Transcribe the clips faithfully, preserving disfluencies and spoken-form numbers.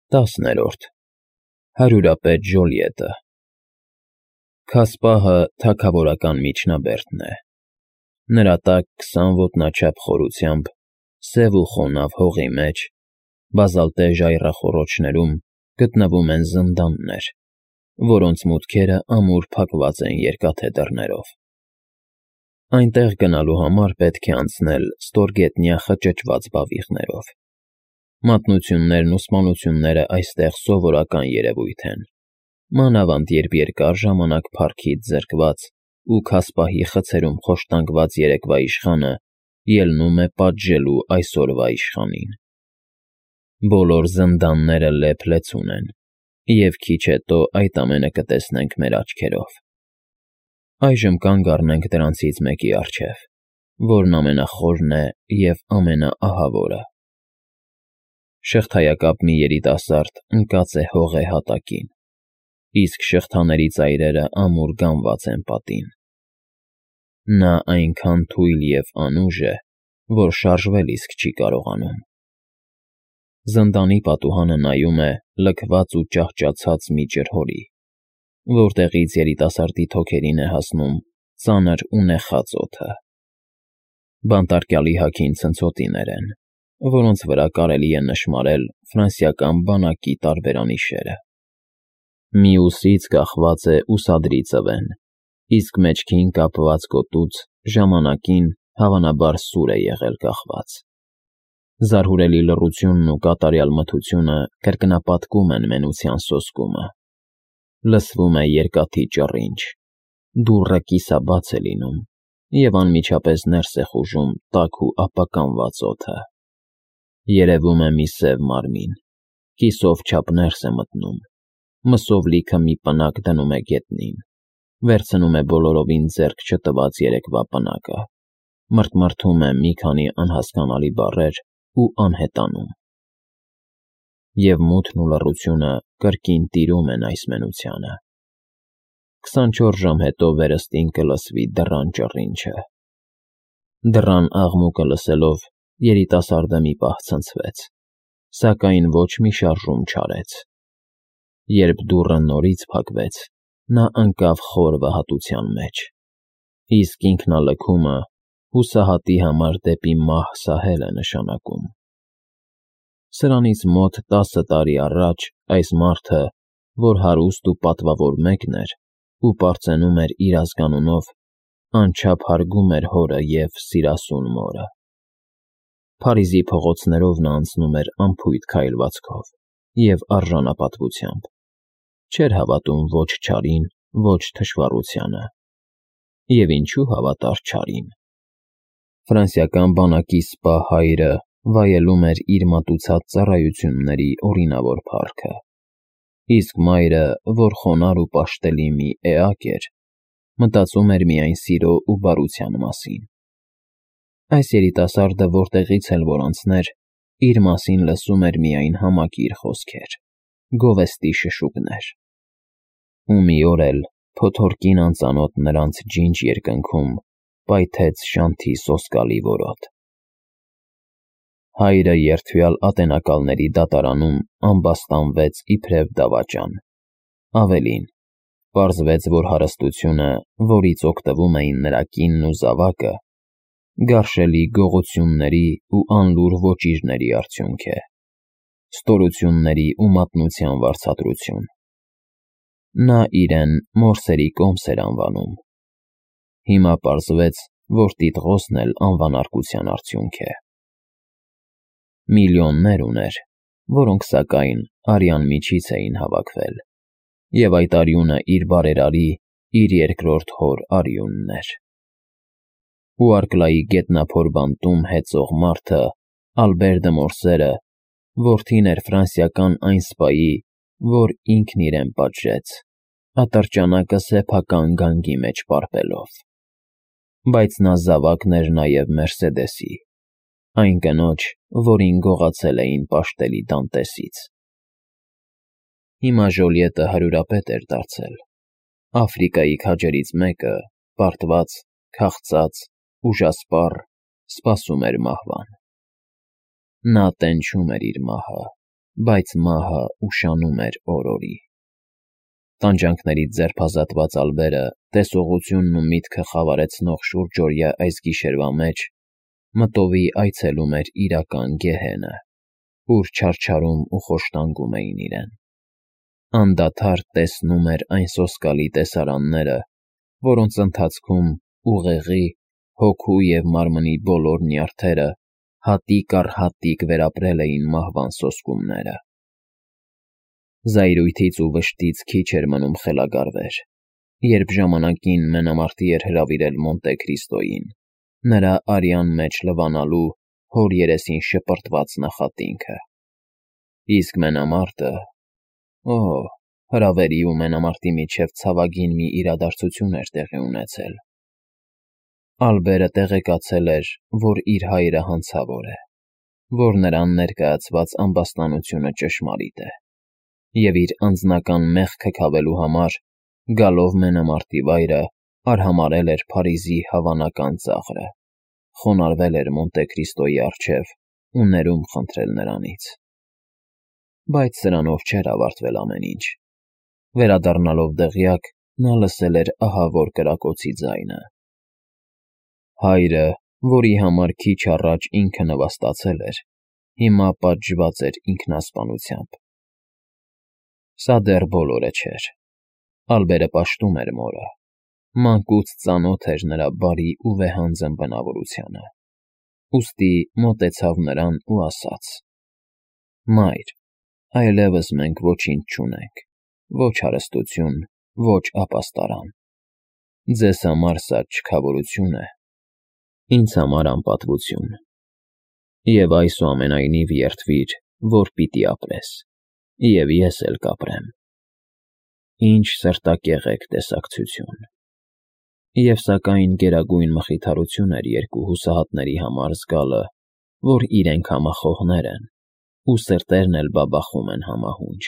Տասներորդ Հարյուրապետ Ժոլիետը Քասպահը թագավորական միջնաբերդն է։ Նրա տակ քսան ոտնաչափ խորությամբ, սև ու խոնավ հողի մեջ, բազալտե ժայռախոռոչներում գտնվում են զնդաններ, որոնց մուտքերը ամուր փակված են երկաթե դռներով։ Այնտեղ գնալու համար պետք է անցնել ստորգետնյա խճճված բավիղներով։ Մատնություններն ու սպանությունները այստեղ սովորական երևույթ են, մանավանդ երբ երկար ժամանակ փառքից զրկված ու քասպահի խցերում խոշտանգված երեկվա իշխանը ելնում է պատժելու այսօրվա իշխանին։ Բոլոր զնդանները լեփ-լեցուն են, և քիչ հետո այդ ամենը կտեսնենք մեր աչքերով։ Այժմ կանգ առնենք դրանցից մեկի առջև, որն ամենախորն է և ամենաահավորը։ Շղթայակապ մի երիտասարդ ընկած է հողե հատակին, իսկ շղթաների ծայրերը ամուր գանված են պատին։ Նա այնքան թույլ և անուժ է, որ շարժվել իսկ չի կարողանում։ Զնդանի պատուհանը նայում է լքված ու ճահճացած մի ջրհորի, որտեղից երիտասարդի թոքերին է հասնում ծանր ու նեխած օդը։ Բանտարկյալի հագին ցնցոտիներ են, որոնց վրա կարելի է նշմարել ֆրանսիական բանակի տարբերանիշերը։ Մի ուսից կախված է ուսադրի ծվեն, իսկ մեջքին կապված կոտուց ժամանակին հավանաբար սուր է եղել կախված։ Զարհուրելի լռությունն ու կատարյալ մթությունը կրկնապատկում են մենության սոսկումը։ Լսվում է երկաթի ճռինչ, դուռը կիսաբաց է լինում, և անմիջապես ներս է խուժում տաք ու ապականված օդը։ Երևում է մի սև մարմին, կիսով չափ ներս է մտնում, մսով լիքը մի պնակ դնում է գետնին, վերցնում է բոլորովին ձեռք չտված երեկվա պնակը, մրթմրթում է մի քանի անհասկանալի բառեր ու անհետանում։ Եվ մութն ու լռությունը կրկին տիրում են այս մենությանը։ Քսանչորս ժամ հետո վերստին կլսվի դռան ճռինչը։ Դռան աղմուկը լսելով երիտասարդը մի պահ ցնցվեց, սակայն ոչ մի շարժում չարեց։ Երբ դուռը նորից փակվեց, նա ընկավ խոր վհատության մեջ, իսկ ինքնալքումը հուսահատի համար դեպի մահ սահել է նշանակում։ Սրանից մոտ տասը տարի առաջ այս մարդը, որ հարուստ ու պատվավոր մեկն էր ու պարծենում էր իր ազգանունով, անչափ հարգում էր հորը և սիրասուն մորը։ Փարիզի փողոցներով նա անցնում էր անփույթ քայլվածքով և արժանապատվությամբ, չէր հավատում ոչ չարին, ոչ թշվառությանը։ Եվ ինչու հավատար չարին։ Ֆրանսիական բանակի սպա հայրը վայելում էր իր մատուցած ծառայությունների օրինավոր փառքը, իսկ մայրը, որ խոնարհ ու պաշտելի մի էակ էր, մտածում էր միայն սիրո ու բարության մասին։ Այս երիտասարդը որտեղից էլ որ անցներ, իր մասին լսում էր միայն համակիր խոսքեր, գովեստի շշուկներ։ Ու մի օր էլ, փոթորկին անծանոթ նրանց ջինջ երկնքում պայթեց շանթի սոսկալի որոտ։ Հայրը երդվյալ ատենակալների դատարանում ամբաստանվեց իբրև դավաճան։ Ավելին, պարզվեց, որ հարստությունը, որից օգտվում էին նրա կինն ու զավակը, գարշելի գողությունների ու անլուռ ոճիրների արդյունք է, ստորությունների ու մատնության վարձատրություն։ Նա իրեն մորսերի կոմս էր անվանում։ Հիմա պարզվեց, որ տիտղոսն էլ անվանարկության արդյունք է։ Միլիոններ ուներ, որոնք սակայն արյան միջից էին հավաքվել, և այդ արյունը իր բարերարի, իր երկրորդ հոր արյունն էր։ Ու Արկլայի գետնափոր բանտում հեծող մարդը, Ալբեր դը Մորսերը, որդին էր ֆրանսիական այն սպայի, որ ինքն իրեն պատժեց, ատրճանակը սեփական գանգի մեջ պարպելով։ Բայց նա զավակն էր նաև Մերսեդեսի, այն կնոջ, որին գողացել էին պաշտելի Դանտեսից։ Հիմա Ժոլիետը հարյուրապետ էր դարձել։ Աֆրիկայի քաջերից մեկը, պարտված, քաղցած, ուժասպառ, սպասում էր մահվան։ Նա տենչում էր իր մահը, բայց մահը ուշանում էր օր-օրի։ Տանջանքներից ձերբազատված Ալբերը տեսողությունն ու միտքը խավարեցնող շուրջօրյա այս գիշերվա մեջ մտովի այցելում էր իրական գեհենը, ուր չարչարում ու խոշտանգում էին իրեն։ Անդադար տեսնում էր այն սոսկալի տեսարանները, որոնց ընթացքում ուղեղի, հոգու և մարմնի բոլոր նյարդերը հատիկ առ հատիկ վերապրել էին մահվան սոսկումները։ Զայրույթից ու վշտից քիչ էր մնում խելագարվեր, երբ ժամանակին մենամարտի էր հրավիրել Մոնտե Քրիստոյին, նրա արյան մեջ լվանալու հոր երեսին շպրտված նախատինքը։ Իսկ մենամարտը… Օ՜, հրավերի ու մենամարտի միջև ցավագին մի իրադարձություն էր տեղի ունեցել։ Ալբերը տեղեկացել էր, որ իր հայրը հանցավոր է, որ նրան ներկայացված ամբաստանությունը ճշմարիտ է, և իր անձնական մեղքը քավելու համար, գալով մենամարտի վայրը, արհամարհել էր Փարիզի հավանական ծաղրը, խոնարհվել էր Մոնտե Քրիստոյի առջև ու ներում խնդրել նրանից։ Բայց սրանով չէր ավարտվել ամեն ինչ։ Վերադառնալով դղյակ, նա լսել էր ահավոր կրակոցի ձայնը։ Հայրը, որի համար քիչ առաջ ինքը նվաստացել էր, հիմա պատժված էր ինքնասպանությամբ։ Սա դեռ բոլորը չէր։ Ալբերը պաշտում էր մորը, մանկուց ծանոթ էր նրա բարի ու վեհանձն բնավորությանը, ուստի մոտեցավ նրան ու ասաց. «Մայր, այլևս մենք ոչինչ չունենք, ոչ հարստություն, ոչ ապաստարան։ Ձեզ համար սա չքավորություն է, ինձ համար անպատվություն։ Եվ այսուամենայնիվ երդվիր, որ պիտի ապրես, և ես էլ կապրեմ։ Ինչ սրտակեղեկ տեսակցություն»։ Եվ սակայն գերագույն մխիթարություն էր երկու հուսահատների համար զգալը, որ իրենք համախոհներ են, ու սրտերն էլ բաբախում են համահունչ։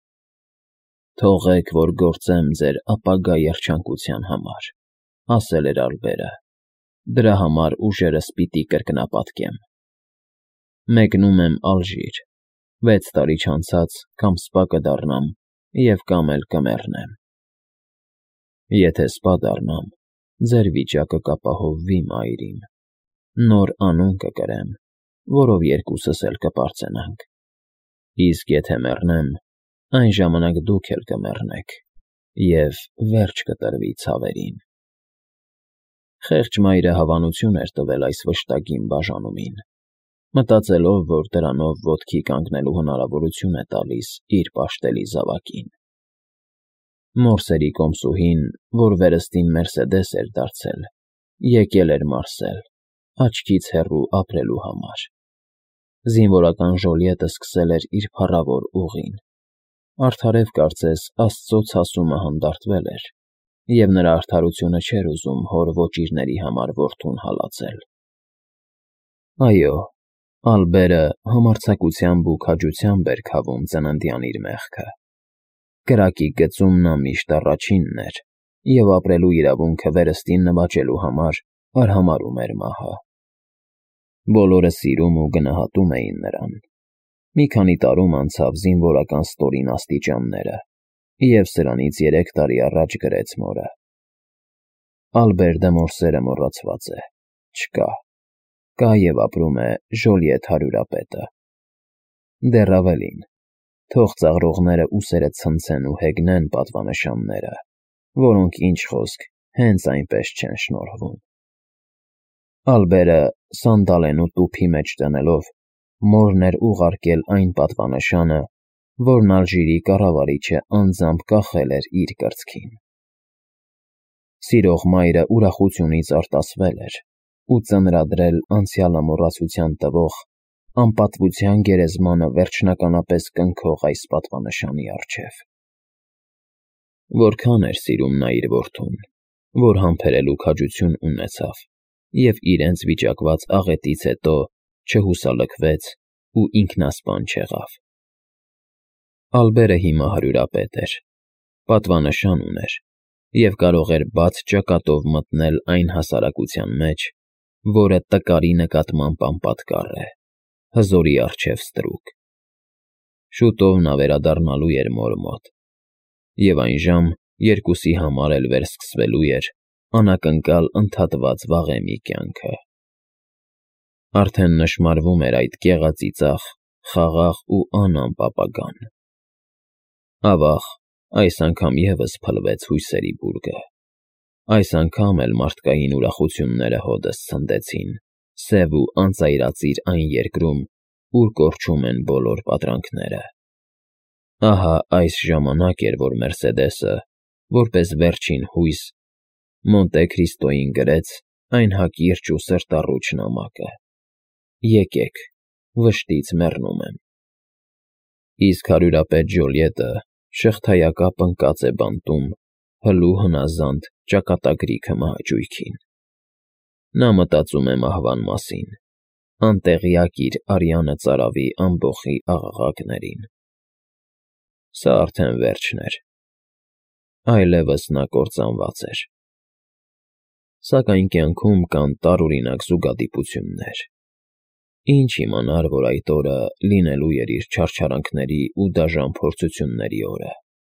«Թողեք, որ գործեմ ձեր ապագա երջանկության համար», ասել էր Ալբերը, «դրա համար ուժերս պիտի կրկնապատկեմ։ Մեկնում եմ Ալժիր, վեց տարի չանցած կամ սպա կդառնամ և կամ էլ կմեռնեմ։ Եթե սպա դառնամ, ձեր վիճակը կապահովվի, մայր իմ, նոր անուն կկրեմ, որով երկուսս էլ կպարծենանք։ Իսկ եթե մեռնեմ, այն ժամանակ դուք էլ կմեռնեք, և վերջ կտրվի ցավերին»։ Խեղճ մայրը հավանություն էր տվել այս վշտագին բաժանումին, մտածելով, որ դրանով ոտքի կանգնելու հնարավորություն է տալիս իր պաշտելի զավակին։ Մորսերի կոմսուհին, որ վերստին Մերսեդես էր դարձել, եկել էր մարսել, աչքից հեռու ապրելու համար։ Զինվորական Ժոլիետը սկսել էր իր փառավոր ուղին։ Արդարև կարծես Աստծո ցասումը հանդարտվել էր, և նրա արդարությունը չէր ուզում հոր ոճիրների համար որդուն հալածել։ Այո, Ալբերը համարձակությամբ ու քաջությամբ էր քավում ծննդյան իր մեղքը։ Կրակի գծում նա միշտ առաջինն էր, և ապրելու իրավունքը վերստին նվաճելու համար արհամարհում էր մահը։ Բոլորը սիրում ու գնահատում էին նրան։ Մի քանի տարում անցավ զինվորական ստորին աստիճանները, և սրանից երեք տարի առաջ գրեց մորը. «Ալբեր դը Մորսերը մոռացված է, չկա, կա և ապրում է Ժոլիետ հարյուրապետը։ Դեռ ավելին, թող ծաղրողները ուսերը ցնցեն ու հեգնեն պատվանշանները, որոնք, ինչ խոսք, հենց այնպես չեն շնորհվում»։ Ալբերը սանդալեն ու տուփի մեջ դնելով, մորն էր ուղարկել այն պատվանշանը, որն Ալժիրի կառավարիչը անձամբ կախել էր իր կրծքին։ Սիրող մայրը ուրախությունից արտասվել էր ու ծնրադրել անցյալը մոռացության տվող, անպատվության գերեզմանը վերջնականապես կնքող այս պատվանշանի առջև։ Որքան էր սիրում նա իր որդուն, որ համբերելու քաջություն ունեցավ և իրենց վիճակված աղետից հետո չհուսալքվեց ու ինքնասպան չեղավ։ Ալբերը հիմա հարյուրապետ էր, պատվանշան ուներ և կարող էր բաց ճակատով մտնել այն հասարակության մեջ, որը տկարի նկատմամբ անպատկառ է, հզորի առջև ստրուկ։ Շուտով նա վերադառնալու էր մոր մոտ, և այն ժամ երկուսի համար էլ վերսկսվելու էր անակնկալ ընդհատված վաղեմի կյանքը։ Արդեն նշմարվում էր այդ գեղածիծաղ, խաղաղ ու անամպ ապագան։ Ավաղ, այս անգամ ևս փլվեց հույսերի բուրգը։ Այս անգամ էլ մարդկային ուրախությունները հօդս ցնդեցին սև ու անծայրածիր այն երկրում, ուր կորչում են բոլոր պատրանքները։ Ահա այս ժամանակ էր, որ Մերսեդեսը, որպես վերջին հույս, Մոնտե Քրիստոյին գրեց այն հակիրճ ու սրտառուչ նամակը. «Եկեք, վշտից մեռնում եմ»։ Իսկ հարյուրապետ Ժոլիետը շղթայակապ ընկած է բանտում հլու հնազանդ ճակատագրիքը մահաճույքին։ Նա մտածում է մահվան մասին, անտեղյակ իր արյանը ծարավի ամբոխի աղաղակներին։ Սա արդեն վերջն էր։ Այլևս նա կործանված էր։ Սակայն կյանքում կան տարօրինակ զուգադիպություններ։ Ինչ իմանար, որ այդ օրը լինելու էր իր չարչարանքների ու դաժան փորձությունների օրը։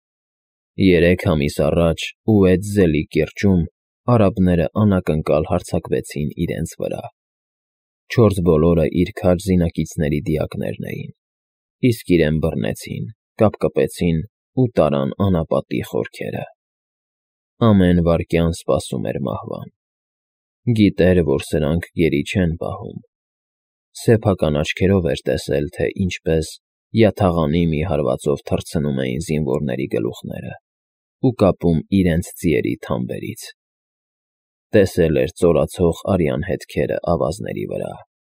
Երեք ամիս առաջ Ուեթզելի կիրճում արաբները անակնկալ հարձակվեցին իրենց վրա։ Չորս բոլորը իր քաջ զինակիցների դիակներն էին, իսկ իրեն բռնեցին, կապկպեցին ու տարան անապատի խորքերը։ Ամեն վայրկյան սպասում էր մահվան։ Գիտեր, որ սրանք գերի չեն պահում։ Սեփական աչքերով էր տեսել, թե ինչպես յաթաղանի մի հարվածով թռցնում էին զինվորների գլուխները ու կապում իրենց ձիերի թամբերից։ Տեսել էր ծորացող արյան հետքերը ավազների վրա։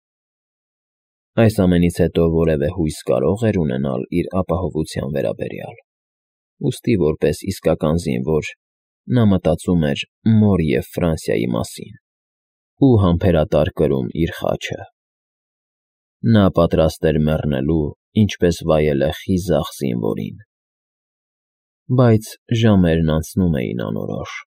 Այս ամենից հետո որևէ հույս կարո՞ղ էր ունենալ իր ապահովության վերաբերյալ։ Ուստի որպես իսկական զինվոր նա մտածում էր մոր և Ֆրանսիայի մասին ու համբերատար կրում իր խաչը։ Նա պատրաստ էր մեռնելու, ինչպես վայել է խիզախ զինվորին։ Բայց ժամերն անցնում էին անորոշ։